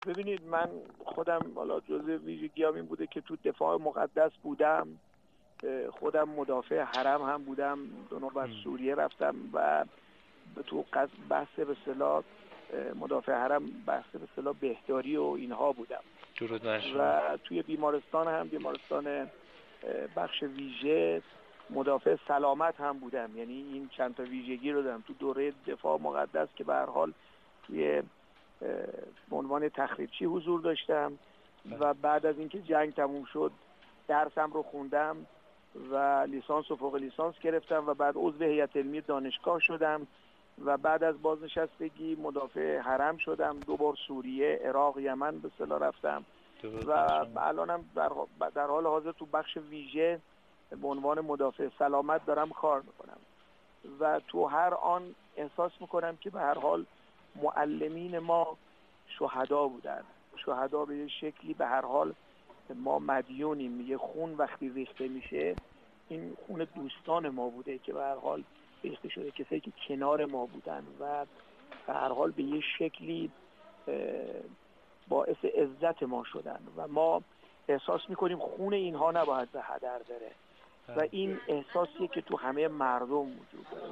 ببینید من خودم حالا جزء ویژگیام این بوده که تو دفاع مقدس بودم، خودم مدافع حرم هم بودم، دو نوبت سوریه رفتم و تو بحث به اصطلاح مدافع حرم بحث به اصطلاح بهداری و اینها بودم. درود بر شما. و توی بیمارستان بخش ویژه مدافع سلامت هم بودم، یعنی این چند تا ویژگی رو دارم تو دوره دفاع مقدس که به هر حال توی عنوان تخریبچی حضور داشتم و بعد از اینکه جنگ تموم شد درسم رو خوندم و لیسانس و فوق لیسانس گرفتم و بعد عضو هیئت علمی دانشگاه شدم و بعد از بازنشستگی مدافع حرم شدم. 2 بار سوریه، عراق، یمن به اصطلاح رفتم و الانم در حال حاضر تو بخش ویژه به عنوان مدافع سلامت دارم کار میکنم و تو هر آن احساس میکنم که به هر حال معلمین ما شهدا بودن. شهدا به یه شکلی به هر حال ما مدیونیم، یه خون وقتی ریخته میشه این خون دوستان ما بوده که به هر حال ریخته شده، کسایی که کنار ما بودن و به هر حال به یه شکلی باعث عزت ما شدن و ما احساس میکنیم خون اینها نباید به هدر بره و این احساسیه که تو همه مردم وجود داره.